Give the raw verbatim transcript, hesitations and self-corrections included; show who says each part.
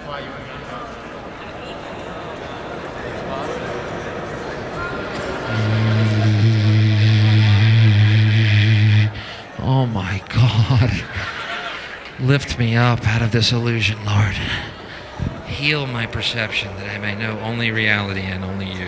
Speaker 1: Oh my God. Lift me up out of this illusion, Lord. Heal my perception that I may know only reality and only you.